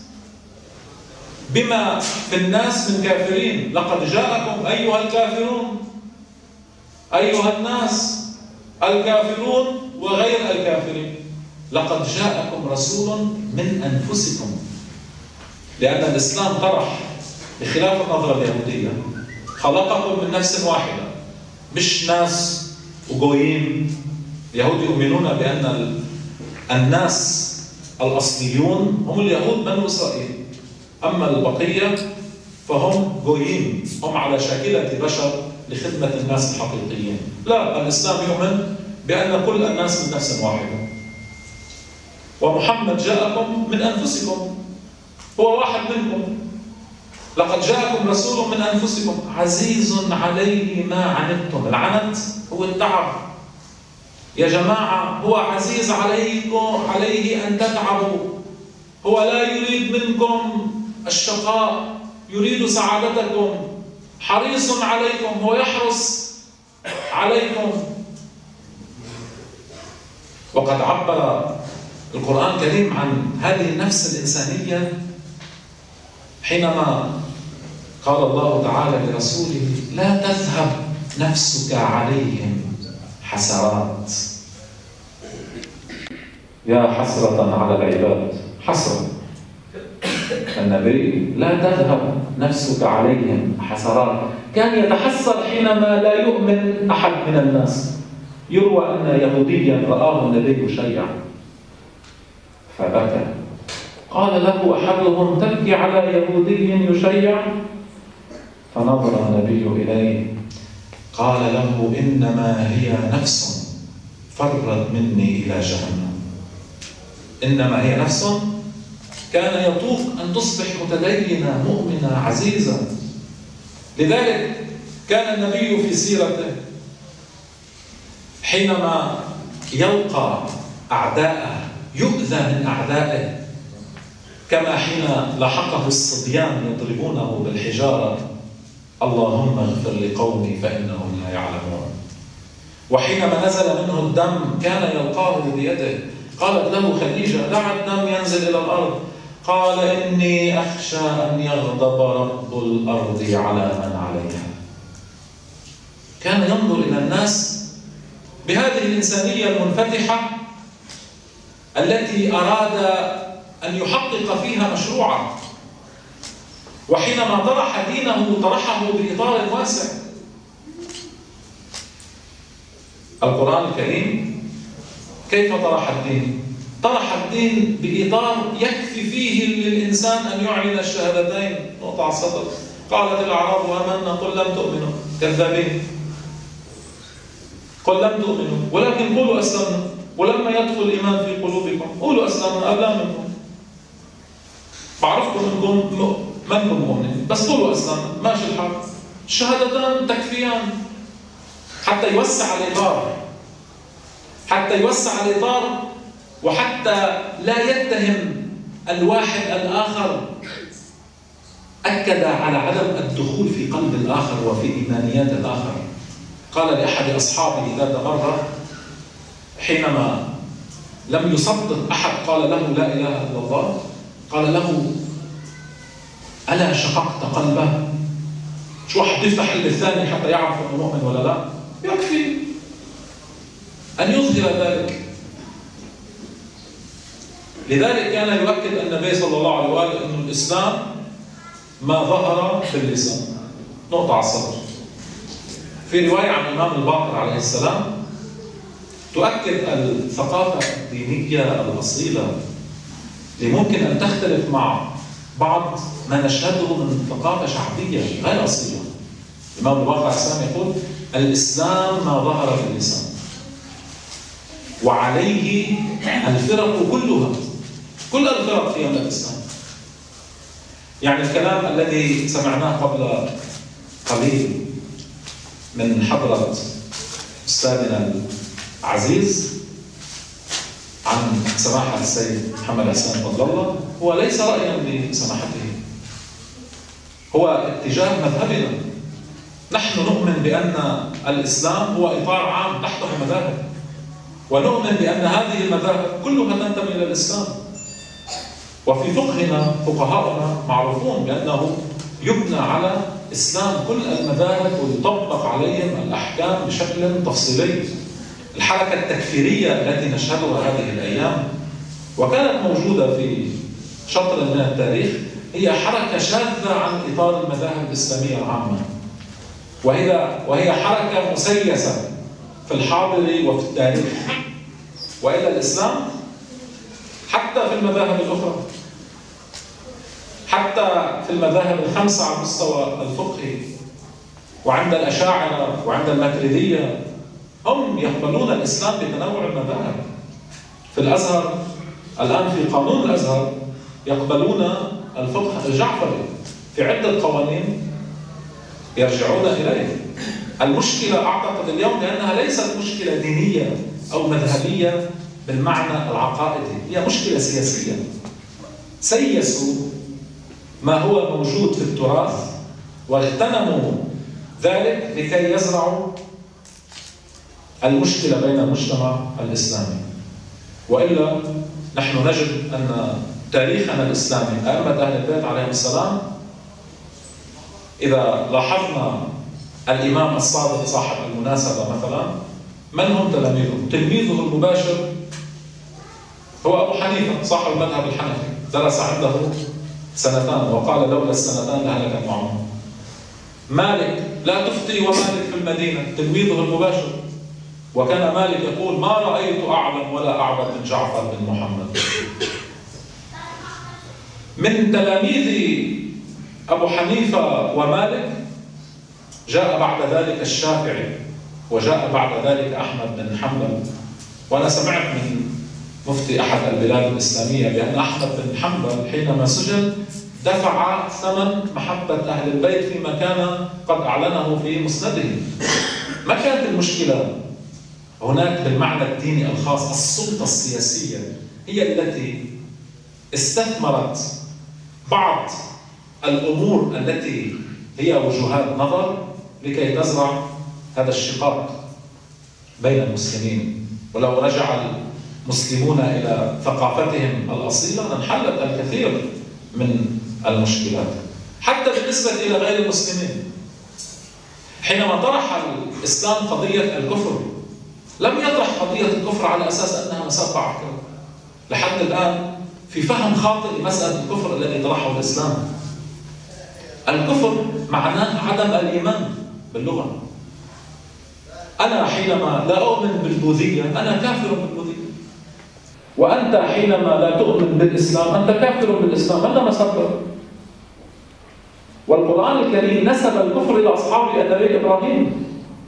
بما في الناس من كافرين. لقد جاءكم أيها الكافرون، أيها الناس الكافرون وغير الكافرين. لقد جاءكم رسول من أنفسكم، لأن الإسلام طرح بخلاف النظرة اليهودية خلقكم من نفس واحدة، مش ناس وجويين. اليهود يؤمنون بأن الناس الأصليون هم اليهود بنو إسرائيل، أما البقية فهم جويين، هم على شاكلة بشر لخدمة الناس الحقيقيين. لا، الإسلام يؤمن بأن كل الناس من نفس واحدة. ومحمد جاءكم من أنفسكم، هو واحد منكم. لقد جاءكم رسول من أنفسكم عزيز عليه ما عنتم. العنت هو التعب يا جماعة، هو عزيز عليكم عليه أن تتعبوا. هو لا يريد منكم الشقاء، يريد سعادتكم. حريص عليكم، هو يحرص عليكم. وقد عبر القرآن الكريم عن هذه النفس الإنسانية حينما قال الله تعالى لرسوله: لا تذهب نفسك عليهم حسرات. يا حسرة على العباد، حسرة النبي، لا تذهب نفسك عليهم حسرات. كان يتحسر حينما لا يؤمن أحد من الناس. يروى أن يهوديا رآه النبي شيعا فبكى. قال له أحدهم: تبكي على يهودي يشيع؟ فنظر النبي إليه قال له: إنما هي نفس فرت مني إلى جهنم. إنما هي نفس كان يطوق أن تصبح متدينة مؤمنة عزيزة. لذلك كان النبي في سيرته حينما يلقى أعداءه يؤذى من أعدائه، كما حين لاحقه الصبيان يضربونه بالحجارة: اللهم اغفر لقومي فإنهم لا يعلمون. وحينما نزل منه الدم كان يلقاه بيده. قالت له خديجة: دع الدم ينزل إلى الأرض. قال: إني أخشى أن يغضب رب الأرض على من عليها. كان ينظر إلى الناس بهذه الإنسانية المنفتحة التي أراد أن يحقق فيها مشروعه. وحينما طرح دينه طرحه بإطار واسع. القرآن الكريم كيف طرح الدين؟ طرح الدين بإطار يكفي فيه للإنسان أن يعلن الشهادتين. نقطة على السطر: قالت الأعراب آمنا قل لم تؤمنوا. كذابين. قل لم تؤمنوا ولكن قولوا أسلمنا، ولما يدخل الإيمان في قلوبكم قولوا أسلمنا أبلا منكم. بعرفكم منكم منكم مؤمنين بس قولوا أسلمنا، ماشي الحال. الشهادتان تكفيان حتى يوسع الإطار، حتى يوسع الإطار، وحتى لا يتهم الواحد الآخر. أكد على عدم الدخول في قلب الآخر وفي إيمانيات الآخر. قال لأحد أصحابه ذات مرة حينما لم يصدق أحد قال له: لا إله إلا الله، قال له: ألا شققت قلبه؟ شو واحد يفتح قلب الثاني حتى يعرف أنه مؤمن ولا لا؟ يكفي أن يظهر ذلك. لذلك كان يؤكد النبي صلى الله عليه وآله أن الإسلام ما ظهر في اللسان. نقطة على السطر. في رواية عن الإمام الباقر عليه السلام تؤكد الثقافة الدينية الأصيلة اللي ممكن أن تختلف مع بعض ما نشهده من ثقافة شعبية غير أصيلة. الإمام الباقر عليه السلام يقول: الإسلام ما ظهر في اللسان وعليه الفرق كلها. كل الفرق فيها من الإسلام. يعني الكلام الذي سمعناه قبل قليل من حضرة أستاذنا العزيز عن سماحة السيد محمد حسين فضل الله هو ليس رأيا لسماحته، هو اتجاه مذهبنا. نحن نؤمن بأن الإسلام هو إطار عام تحته مذاهب، ونؤمن بأن هذه المذاهب كلها تنتمي إلى الإسلام. وفي فقهنا فقهاؤنا معروفون بأنه يبنى على إسلام كل المذاهب ويطبق عليهم الأحكام بشكل تفصيلي. الحركة التكفيرية التي نشهدها هذه الأيام وكانت موجودة في شطر من التاريخ هي حركة شاذة عن إطار المذاهب الإسلامية العامة، وهي وهي حركة مسيسة في الحاضر وفي التاريخ. وإلى الإسلام حتى في المذاهب الأخرى، حتى في المذاهب الخمسة على المستوى الفقهي وعند الأشاعرة وعند الماتريدية هم يقبلون الإسلام بتنوع المذاهب. في الأزهر الآن في قانون الأزهر يقبلون الفقه الجعفري في عدة قوانين يرجعون إليه. المشكلة أعتقد اليوم لأنها ليست مشكلة دينية أو مذهبية بالمعنى العقائدي، هي مشكلة سياسية. سيسوا ما هو موجود في التراث واغتنموا ذلك لكي يزرعوا المشكلة بين المجتمع الإسلامي. وإلا نحن نجد أن تاريخنا الإسلامي أئمة أهل البيت عليهم السلام إذا لاحظنا الإمام الصادق صاحب المناسبة مثلا، من هم تلاميذه؟ تلميذه المباشر هو أبو حنيفة صاحب المذهب الحنفي، درس عنده سنتان وقال لولا السنتان لهلك ابن عمر. مالك لا تفتي ومالك في المدينة، تلميذه المباشر، وكان مالك يقول ما رأيت أعلم ولا أعبد من جعفر بن محمد. من تلاميذ أبو حنيفة ومالك جاء بعد ذلك الشافعي، وجاء بعد ذلك أحمد بن حنبل. وأنا سمعت من مفتي أحد البلاد الإسلامية بأن أحمد بن حنبل حينما سجن دفع ثمن محبة أهل البيت فيما كان قد أعلنه في مسنده. ما كانت المشكلة هناك بالمعنى الديني الخاص، السلطة السياسية هي التي استثمرت بعض الأمور التي هي وجهات نظر لكي تزرع هذا الشقاق بين المسلمين. ولو رجع المسلمون إلى ثقافتهم الأصيلة لانحلت الكثير من المشكلات، حتى بالنسبة إلى غير المسلمين. حينما طرح الإسلام قضية الكفر لم يطرح قضية الكفر على أساس أنها مسافة عقل. لحد الآن في فهم خاطئ لمسألة الكفر الذي طرحه الإسلام. الكفر معناه عدم الإيمان باللغة. أنا حينما لا أؤمن بالبوذية أنا كافر بالبوذية، وأنت حينما لا تؤمن بالإسلام أنت كافر بالإسلام. هذا مسبب. والقرآن الكريم نسب الكفر إلى أصحاب النبي إبراهيم.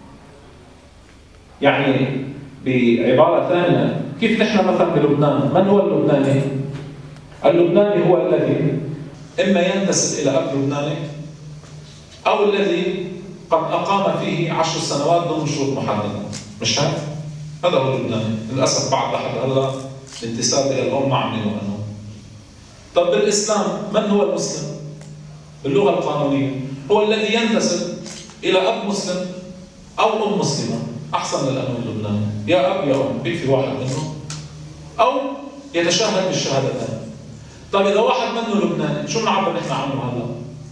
يعني بعبارة ثانية، كيف نحن مثلا بلبنان؟ من هو اللبناني؟ اللبناني هو الذي إما ينتسب إلى أب لبناني أو الذي قد أقام فيه عشر سنوات دون شروط محددة. مش هيك؟ هذا هو اللبناني. للأسف بعد لحد هلا الانتساب إلى الأم ما عم يؤمنوا. طب بالإسلام من هو المسلم؟ باللغة القانونية هو الذي ينتسب إلى أب مسلم أو أم مسلمة. أحسن للأمن اللبناني، يا أب يا أم، بيكفي واحد منهم، أو يتشهد بالشهادتين. طيب إذا واحد منه لبناني شو بنعبر نحن عنه هلا؟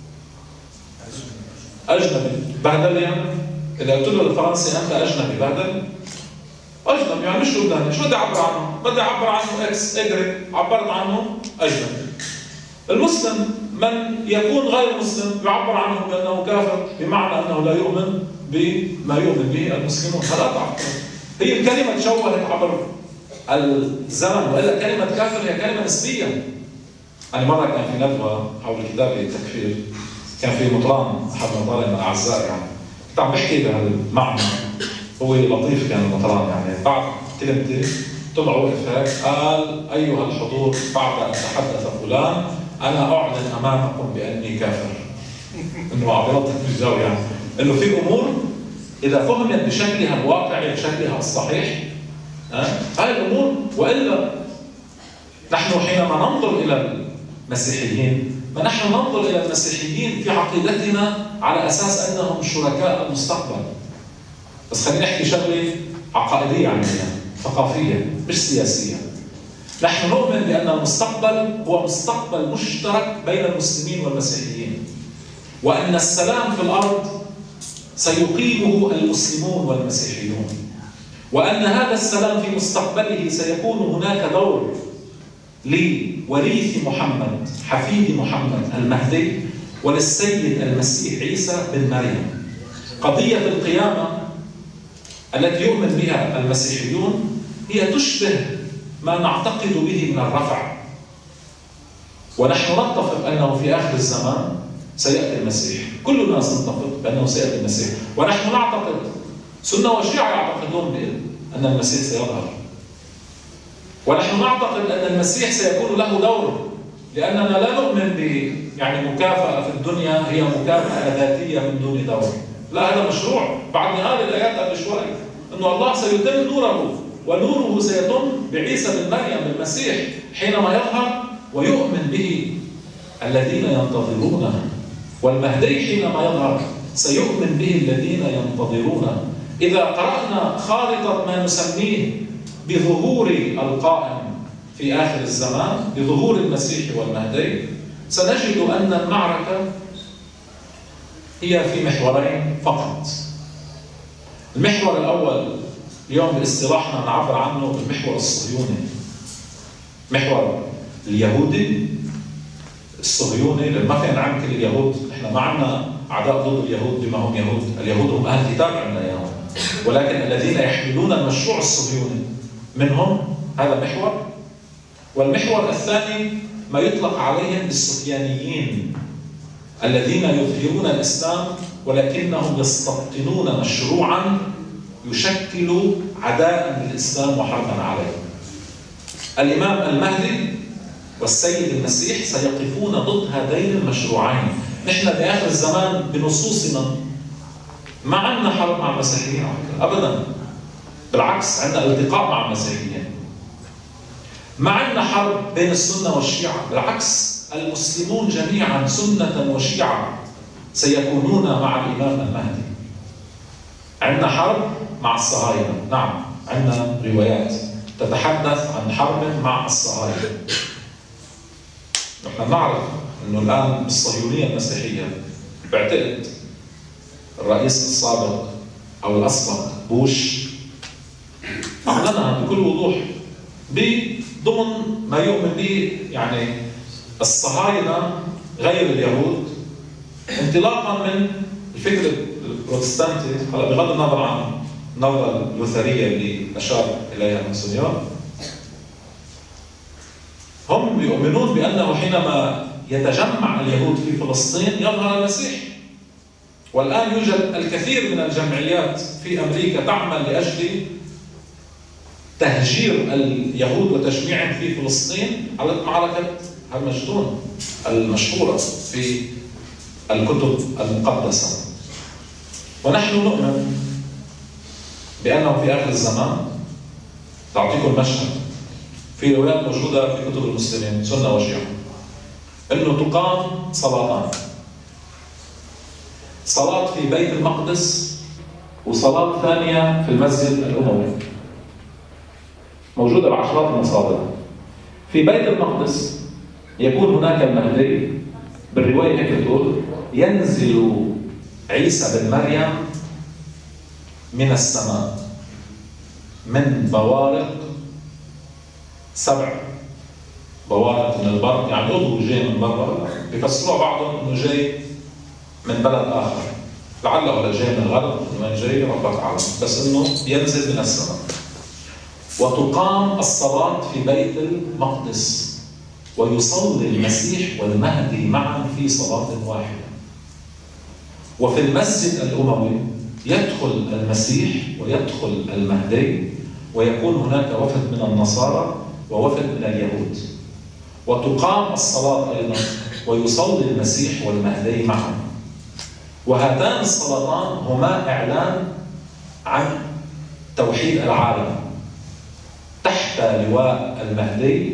أجنبي. بهدل يعني؟ إذا قلت له الفرنسي أنت أجنبي بهدل؟ أجنبي يعني مش لبناني، شو بدي أعبر عنه؟ بدي أعبر عنه إكس إجري، عبرت عنه أجنبي. المسلم من يكون غير مسلم يعبر عنه بأنه كافر، بمعنى أنه لا يؤمن بما يؤمن به المسلمون. هذا تعبر. هي الكلمة تشوهت عبر الزمن، وإلا كلمة كافر هي كلمة نسبية. أنا مرة كان في ندوة حول كتاب التكفير، كان في مطران أحد مطارم الأعزاء، يعني كنت عم بحكي بهذا المعنى. هو لطيف كان المطران، يعني بعد كلمتي طلع وقف هيك قال: أيها الحضور، بعد أن تحدث فلان أنا أعلن أمامكم بأني كافر. إنه عبرت الجو، يعني إنه في أمور إذا فهمت بشكلها الواقعي بشكلها الصحيح هاي الأمور. وإلا نحن حينما ننظر إلى المسيحيين ما نحن ننظر إلى المسيحيين في عقيدتنا على أساس أنهم شركاء المستقبل. بس خلينا نحكي شغلة عقائدية عندنا، ثقافية مش سياسية. نحن نؤمن بأن المستقبل هو مستقبل مشترك بين المسلمين والمسيحيين، وأن السلام في الأرض سيقيمه المسلمون والمسيحيون، وأن هذا السلام في مستقبله سيكون هناك دور لوريث محمد حفيد محمد المهدي وللسيد المسيح عيسى بن مريم. قضية القيامة التي يؤمن بها المسيحيون هي تشبه ما نعتقد به من الرفع، ونحن نتفق أنه في آخر الزمان سيأتي المسيح. كل الناس نتفق بأنه سيأتي المسيح، ونحن نعتقد، سنة وشيعة يعتقدون بأن المسيح سيظهر، ونحن نعتقد أن المسيح سيكون له دور، لأننا لا نؤمن ب يعني مكافأة في الدنيا هي مكافأة ذاتية من دون دور. لا، هذا مشروع. بعد هذه الآيات قبل شوي أنه الله سيتم نوره، ونوره سيتم بعيسى بن مريم المسيح حينما يظهر ويؤمن به الذين ينتظرونه، والمهدي حينما يظهر سيؤمن به الذين ينتظرونه. إذا قرأنا خارطة ما نسميه بظهور القائم في آخر الزمان، بظهور المسيح والمهدي، سنجد أن المعركة هي في محورين فقط. المحور الأول اليوم باصطلاحنا نعبر عنه بالمحور الصهيوني، محور اليهودي الصهيوني، لأن ما فينا نعم كل اليهود، احنا ما عندنا أعداء ضد اليهود بما هم يهود، اليهود هم أهل كتاب عندنا إياهم، ولكن الذين يحملون المشروع الصهيوني منهم، هذا محور. والمحور الثاني ما يطلق عليهم السفيانيين الذين يظهرون الإسلام ولكنهم يستبطنون مشروعا يشكل عداء للإسلام وحربا عليه. الإمام المهدي والسيد المسيح سيقفون ضد هذين المشروعين. نحن بآخر الزمان بنصوصنا ما عندنا حرب مع المسيحيين أبدا، بالعكس عندنا التقاء مع المسيحيين. ما عندنا حرب بين السنة والشيعة، بالعكس المسلمون جميعا سنة وشيعة سيكونون مع الإمام المهدي. عندنا حرب مع الصهاينة، نعم عندنا روايات تتحدث عن حرب مع الصهاينة. نحن نعرف أنه الآن بالصهيونية المسيحية بعتقد الرئيس السابق أو الأسبق بوش أعلنها بكل وضوح ضمن ما يؤمن به يعني الصهاينة غير اليهود، انطلاقا من الفكر البروتستانتي، بغض النظر عن النظرة اللوثرية اللي أشار إليها مونسونيور. هم يؤمنون بأنه حينما يتجمع اليهود في فلسطين يظهر المسيح. والآن يوجد الكثير من الجمعيات في أمريكا تعمل لأجل تهجير اليهود وتجميعهم في فلسطين على معركة هرمجدون المشهورة في الكتب المقدسة. ونحن نؤمن بأنه في آخر الزمان، تعطيكم المشهد في روايات موجودة في كتب المسلمين سنة وشيعة، أنه تقام صلاتان، صلاة في بيت المقدس وصلاة ثانية في المسجد الأموي، موجودة بعشرات المصادر. في بيت المقدس يكون هناك المهدي، بالرواية هيك بتقول ينزل عيسى بن مريم من السماء من بوارق سبع بوارق من البر، يعني عضو جاي من برا، بيفسروها بعضهم انه جاي من بلد اخر، لعله جاي من الغرب، من وين جاي الله اعلم، بس انه ينزل من السماء. وتقام الصلاة في بيت المقدس ويصلي المسيح والمهدي معا في صلاة واحدة. وفي المسجد الأموي يدخل المسيح ويدخل المهدي، ويكون هناك وفد من النصارى ووفد من اليهود، وتقام الصلاة أيضا ويصلي المسيح والمهدي معا. وهاتان الصلاتان هما إعلان عن توحيد العالم تحت لواء المهدي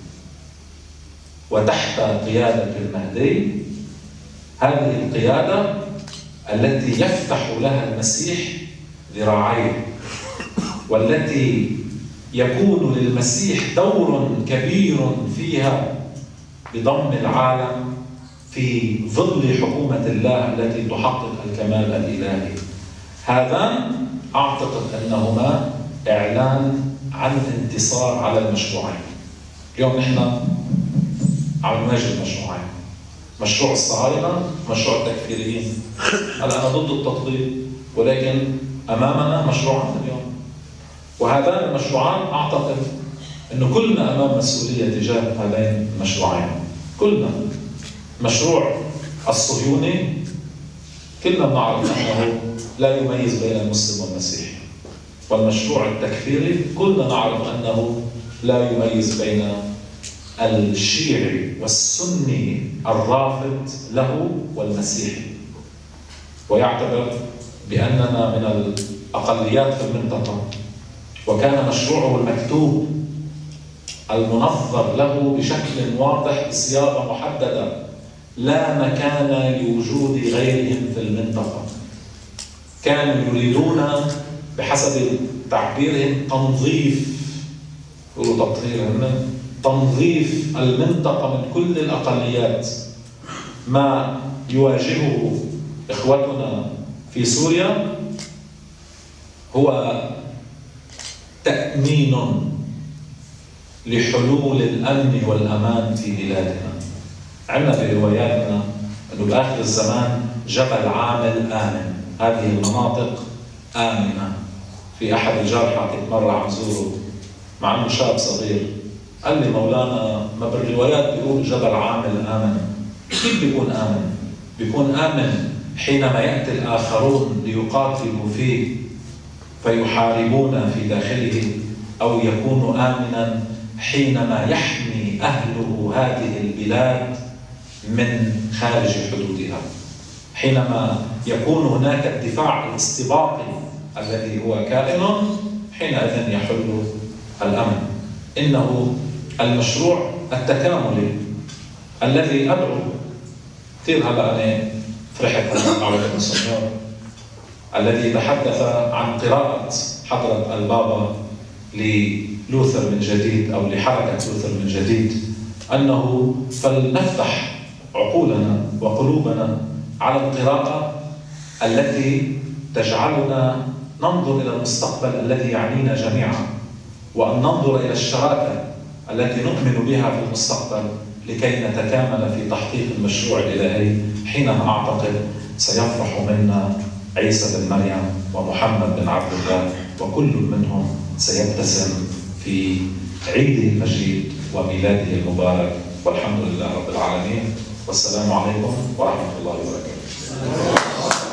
وتحت قيادة المهدي. هذه القيادة التي يفتح لها المسيح ذراعيه، والتي يكون للمسيح دور كبير فيها بضم العالم في ظل حكومة الله التي تحقق الكمال الإلهي. هذان أعتقد أنهما إعلان عن انتصار على المشروعين. اليوم نحن عم نواجه المشروعين، مشروع الصهاينة، مشروع التكفيريين. أنا ضد التطبيق، ولكن أمامنا مشروعان اليوم، وهذان المشروعان أعتقد أنه كلنا أمام مسؤولية تجاه هذين المشروعين. كلنا. مشروع الصهيوني كلنا بنعرف أنه لا يميز بين المسلم والمسيحي، والمشروع التكفيري كلنا نعرف أنه لا يميز بين الشيعي والسني الرافض له والمسيحي، ويعتبر بأننا من الأقليات في المنطقة. وكان مشروعه المكتوب المنظر له بشكل واضح بصياغة محددة، لا مكان لوجود غيرهم في المنطقة. كانوا يريدون بحسب تعبيرهم تنظيف، يقولوا تطهير، تنظيف المنطقة من كل الأقليات. ما يواجهه إخوتنا في سوريا هو تأمين لحلول الأمن والأمان في بلادنا. عندنا في رواياتنا أنه بآخر الزمان جبل عامل آمن، هذه المناطق آمنة. في أحد الجرحى كنت مرة عم زوره مع أنه شاب صغير، قال لي مولانا ما بالروايات بيقول جبل عامل آمن. كيف بيكون آمن؟ بيكون آمن حينما يأتي الآخرون ليقاتلوا فيه فيحاربون في داخله، أو يكون آمنا حينما يحمي أهله هذه البلاد من خارج حدودها، حينما يكون هناك الدفاع الاستباقي الذي هو كائن، حينئذ يحل الأمن. إنه المشروع التكاملي الذي أدعو كثير. هلا أنا فرحت مع المسنيور الذي تحدث عن قراءة حضرة البابا للوثر من جديد أو لحركة لوثر من جديد، أنه فلنفتح عقولنا وقلوبنا على القراءة التي تجعلنا ننظر إلى المستقبل الذي يعنينا جميعا، وأن ننظر إلى الشراكة التي نؤمن بها في المستقبل لكي نتكامل في تحقيق المشروع الإلهي. حينها أعتقد سيفرح منا عيسى بن مريم ومحمد بن عبد الله، وكل منهم سيبتسم في عيده المجيد وميلاده المبارك. والحمد لله رب العالمين، والسلام عليكم ورحمة الله وبركاته.